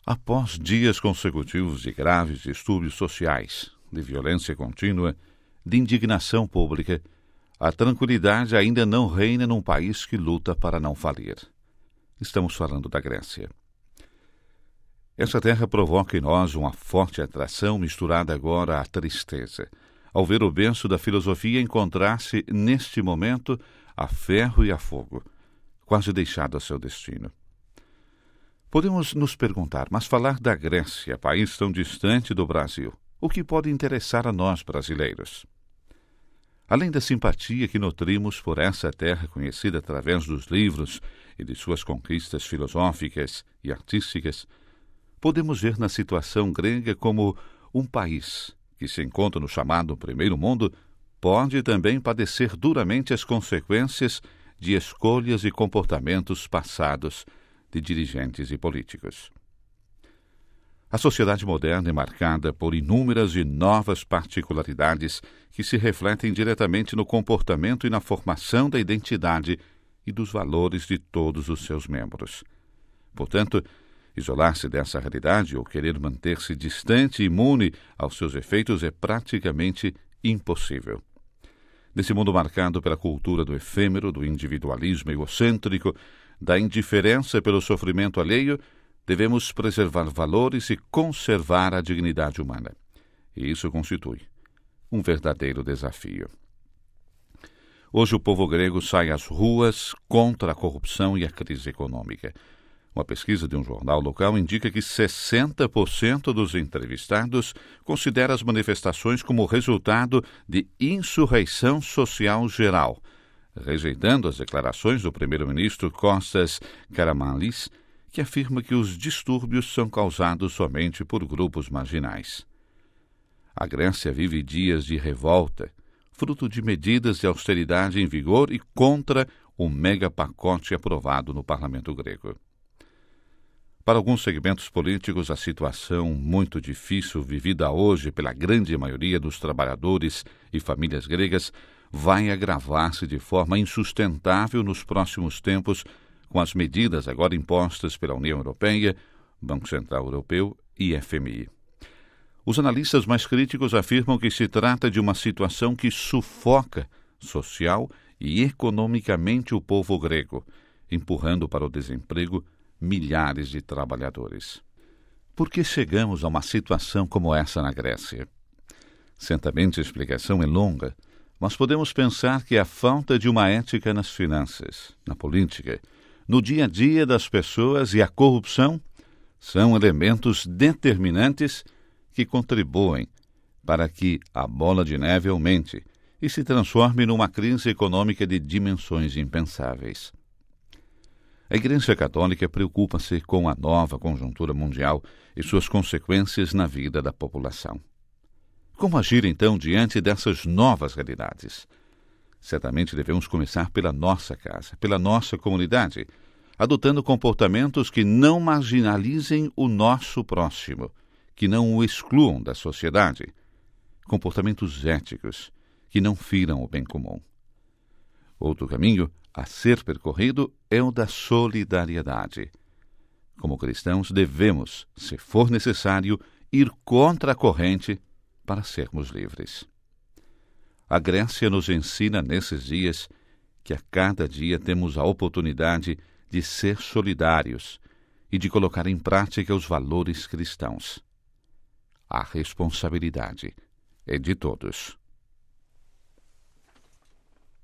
Após dias consecutivos de graves distúrbios sociais, de violência contínua, de indignação pública, a tranquilidade ainda não reina num país que luta para não falir. Estamos falando da Grécia. Essa terra provoca em nós uma forte atração misturada agora à tristeza, ao ver o berço da filosofia encontrar-se, neste momento, a ferro e a fogo, quase deixado a seu destino. Podemos nos perguntar, mas falar da Grécia, país tão distante do Brasil, o que pode interessar a nós brasileiros? Além da simpatia que nutrimos por essa terra conhecida através dos livros e de suas conquistas filosóficas e artísticas, podemos ver na situação grega como um país que se encontra no chamado Primeiro Mundo pode também padecer duramente as consequências de escolhas e comportamentos passados de dirigentes e políticos. A sociedade moderna é marcada por inúmeras e novas particularidades que se refletem diretamente no comportamento e na formação da identidade e dos valores de todos os seus membros. Portanto, isolar-se dessa realidade ou querer manter-se distante e imune aos seus efeitos é praticamente impossível. Nesse mundo marcado pela cultura do efêmero, do individualismo egocêntrico, da indiferença pelo sofrimento alheio, devemos preservar valores e conservar a dignidade humana. E isso constitui um verdadeiro desafio. Hoje o povo grego sai às ruas contra a corrupção e a crise econômica. Uma pesquisa de um jornal local indica que 60% dos entrevistados considera as manifestações como resultado de insurreição social geral, rejeitando as declarações do primeiro-ministro Kostas Karamanlis, que afirma que os distúrbios são causados somente por grupos marginais. A Grécia vive dias de revolta, fruto de medidas de austeridade em vigor e contra o megapacote aprovado no parlamento grego. Para alguns segmentos políticos, a situação muito difícil vivida hoje pela grande maioria dos trabalhadores e famílias gregas vai agravar-se de forma insustentável nos próximos tempos com as medidas agora impostas pela União Europeia, Banco Central Europeu e FMI. Os analistas mais críticos afirmam que se trata de uma situação que sufoca social e economicamente o povo grego, empurrando para o desemprego milhares de trabalhadores. Por que chegamos a uma situação como essa na Grécia? Certamente a explicação é longa, mas podemos pensar que a falta de uma ética nas finanças, na política, no dia a dia das pessoas e a corrupção são elementos determinantes que contribuem para que a bola de neve aumente e se transforme numa crise econômica de dimensões impensáveis. A Igreja Católica preocupa-se com a nova conjuntura mundial e suas consequências na vida da população. Como agir, então, diante dessas novas realidades? Certamente devemos começar pela nossa casa, pela nossa comunidade, adotando comportamentos que não marginalizem o nosso próximo, que não o excluam da sociedade, comportamentos éticos que não firam o bem comum. Outro caminho a ser percorrido é o da solidariedade. Como cristãos, devemos, se for necessário, ir contra a corrente para sermos livres. A Grécia nos ensina nesses dias que a cada dia temos a oportunidade de ser solidários e de colocar em prática os valores cristãos. A responsabilidade é de todos.